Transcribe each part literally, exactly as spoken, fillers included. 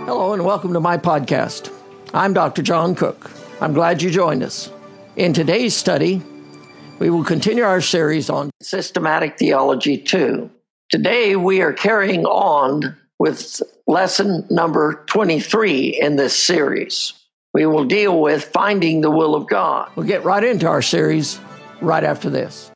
Hello and welcome to my podcast. I'm Doctor John Cook. I'm glad you joined us. In today's study, we will continue our series on Systematic Theology two. Today we are carrying on with lesson number twenty-three in this series. We will deal with finding the will of God. We'll get right into our series right after this.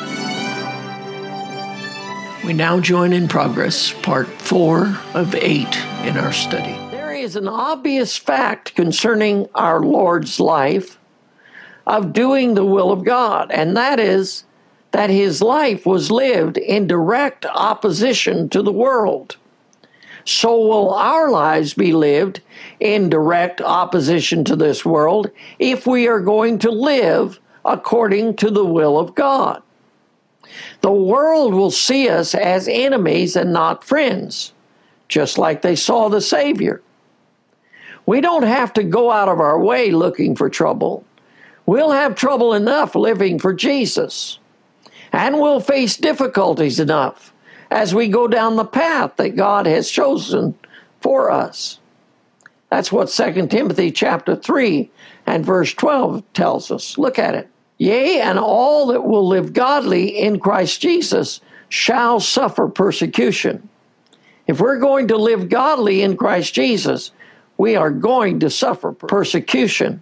We now join in progress, part four of eight in our study. There is an obvious fact concerning our Lord's life of doing the will of God, and that is that his life was lived in direct opposition to the world. So will our lives be lived in direct opposition to this world if we are going to live according to the will of God. The world will see us as enemies and not friends, just like they saw the Savior. We don't have to go out of our way looking for trouble. We'll have trouble enough living for Jesus. And we'll face difficulties enough as we go down the path that God has chosen for us. That's what Second Timothy chapter three and verse twelve tells us. Look at it. Yea, and all that will live godly in Christ Jesus shall suffer persecution. If we're going to live godly in Christ Jesus, we are going to suffer persecution.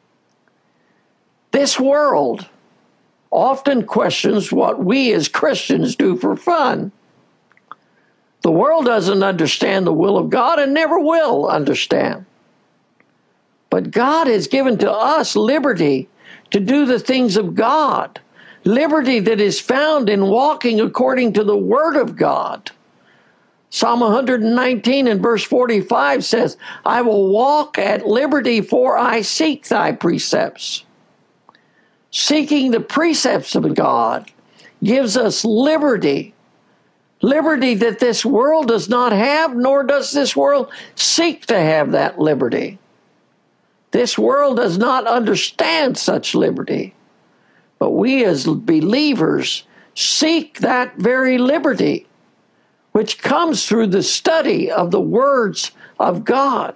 This world often questions what we as Christians do for fun. The world doesn't understand the will of God and never will understand. But God has given to us liberty to do the things of God, liberty that is found in walking according to the Word of God. Psalm one nineteen and verse forty-five says, I will walk at liberty, for I seek thy precepts. Seeking the precepts of God gives us liberty, liberty that this world does not have, nor does this world seek to have that liberty. This world does not understand such liberty, but we as believers seek that very liberty, which comes through the study of the words of God.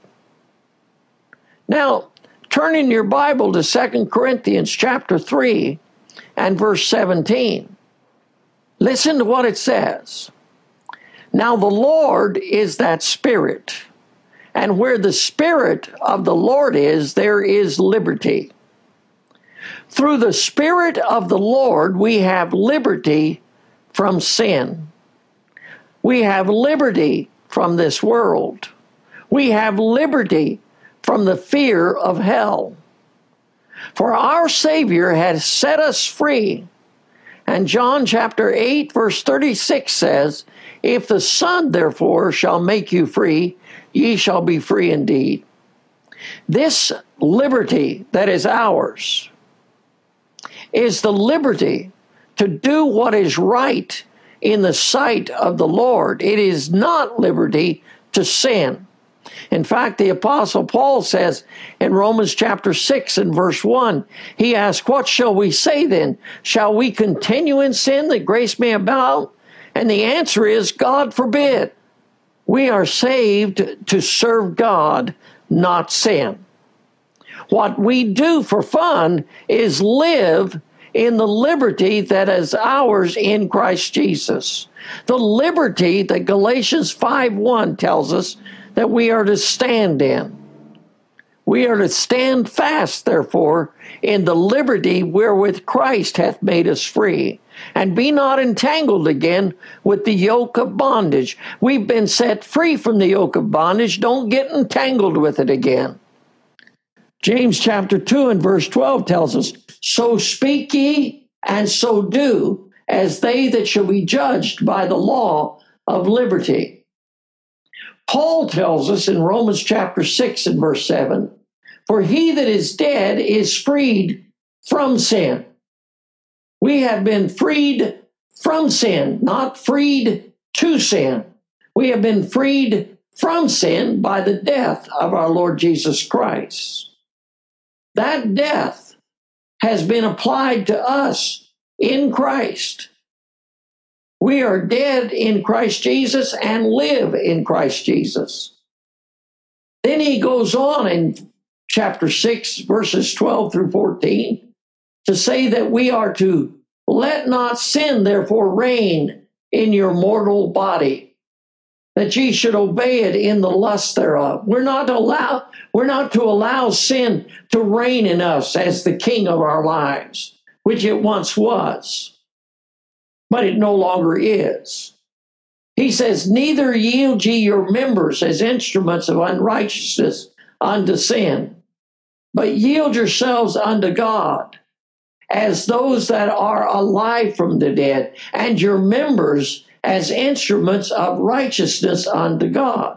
Now, turn in your Bible to Second Corinthians chapter three and verse seventeen. Listen to what it says. Now the Lord is that Spirit, and where the Spirit of the Lord is, there is liberty. Through the Spirit of the Lord, we have liberty from sin. We have liberty from this world. We have liberty from the fear of hell. For our Savior has set us free. And John chapter eight, verse thirty-six says, If the Son therefore shall make you free, ye shall be free indeed. This liberty that is ours is the liberty to do what is right in the sight of the Lord. It is not liberty to sin. In fact, the Apostle Paul says in Romans chapter six and verse one, he asks, What shall we say then? Shall we continue in sin that grace may abound? And the answer is, God forbid. We are saved to serve God, not sin. What we do for fun is live in the liberty that is ours in Christ Jesus. The liberty that Galatians five one tells us that we are to stand in. We are to stand fast, therefore, in the liberty wherewith Christ hath made us free, and be not entangled again with the yoke of bondage. We've been set free from the yoke of bondage. Don't get entangled with it again. James chapter two and verse twelve tells us, So speak ye and so do, as they that shall be judged by the law of liberty. Paul tells us in Romans chapter six and verse seven, For he that is dead is freed from sin. We have been freed from sin, not freed to sin. We have been freed from sin by the death of our Lord Jesus Christ. That death has been applied to us in Christ. We are dead in Christ Jesus and live in Christ Jesus. Then he goes on in chapter six, verses twelve through fourteen, to say that we are to let not sin therefore reign in your mortal body, that ye should obey it in the lust thereof. We're not to allow, we're not to allow sin to reign in us as the king of our lives, which it once was, but it no longer is. He says, neither yield ye your members as instruments of unrighteousness unto sin, but yield yourselves unto God as those that are alive from the dead, and your members as instruments of righteousness unto God.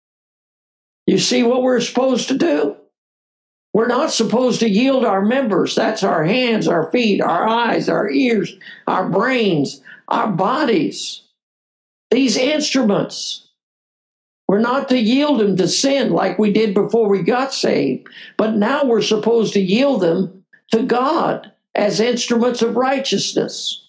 You see what we're supposed to do? We're not supposed to yield our members. That's our hands, our feet, our eyes, our ears, our brains, our bodies. These instruments. We're not to yield them to sin like we did before we got saved, but now we're supposed to yield them to God as instruments of righteousness.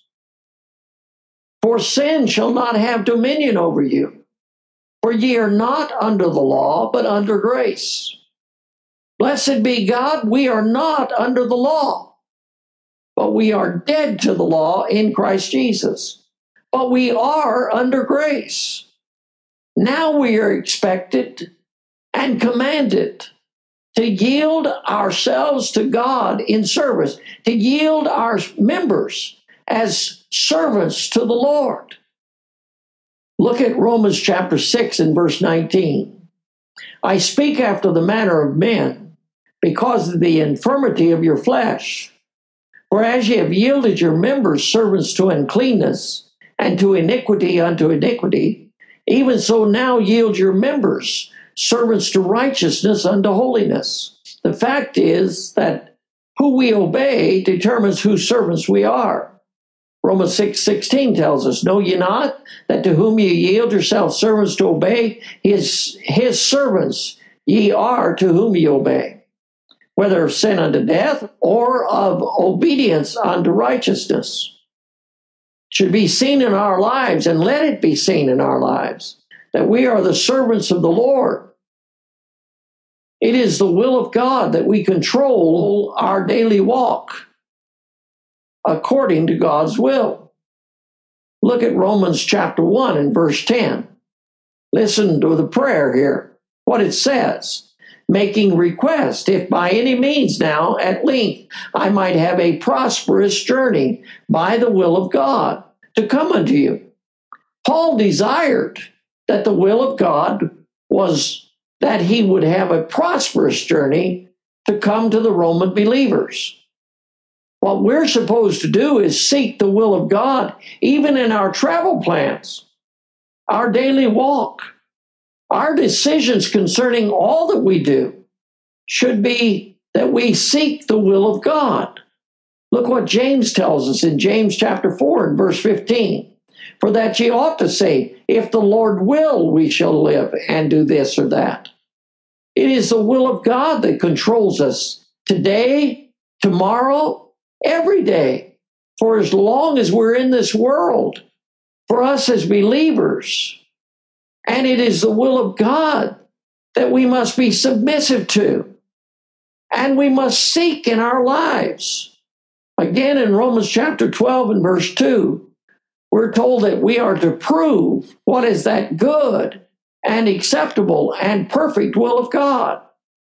For sin shall not have dominion over you, for ye are not under the law, but under grace. Blessed be God, we are not under the law, but we are dead to the law in Christ Jesus. But we are under grace. Now we are expected and commanded to yield ourselves to God in service, to yield our members as servants to the Lord. Look at Romans chapter six and verse nineteen. I speak after the manner of men, because of the infirmity of your flesh. For as ye have yielded your members servants to uncleanness, and to iniquity unto iniquity, even so now yield your members servants to righteousness unto holiness. The fact is that who we obey determines whose servants we are. Romans six sixteen tells us, know ye not that to whom ye yield yourselves servants to obey, his, his servants ye are to whom ye obey, whether of sin unto death or of obedience unto righteousness. Should be seen in our lives, and let it be seen in our lives, that we are the servants of the Lord. It is the will of God that we control our daily walk according to God's will. Look at Romans chapter one and verse ten. Listen to the prayer here, what it says. Making request, if by any means now at length I might have a prosperous journey by the will of God to come unto you. Paul desired that the will of God was that he would have a prosperous journey to come to the Roman believers. What we're supposed to do is seek the will of God even in our travel plans, our daily walk. Our decisions concerning all that we do should be that we seek the will of God. Look what James tells us in James chapter four and verse fifteen. For that ye ought to say, if the Lord will, we shall live and do this or that. It is the will of God that controls us today, tomorrow, every day, for as long as we're in this world, for us as believers. And it is the will of God that we must be submissive to, and we must seek in our lives. Again, in Romans chapter twelve and verse two, we're told that we are to prove what is that good and acceptable and perfect will of God.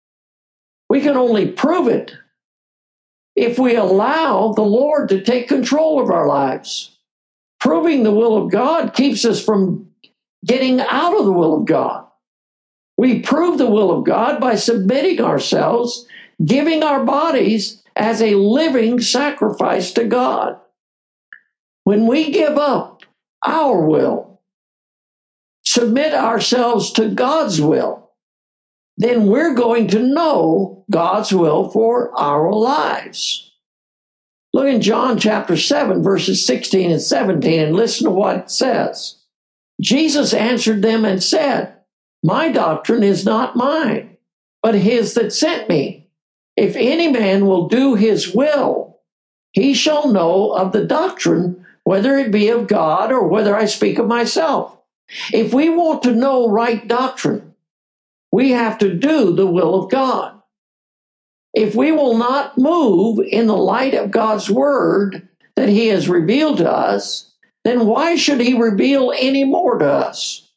We can only prove it if we allow the Lord to take control of our lives. Proving the will of God keeps us from getting out of the will of God. We prove the will of God by submitting ourselves, giving our bodies as a living sacrifice to God. When we give up our will, submit ourselves to God's will, then we're going to know God's will for our lives. Look in John chapter seven, verses sixteen and seventeen, and listen to what it says. Jesus answered them and said, my doctrine is not mine, but his that sent me. If any man will do his will, he shall know of the doctrine, whether it be of God or whether I speak of myself. If we want to know right doctrine, We have to do the will of God. If we will not move in the light of God's word that he has revealed to us, then why should he reveal any more to us?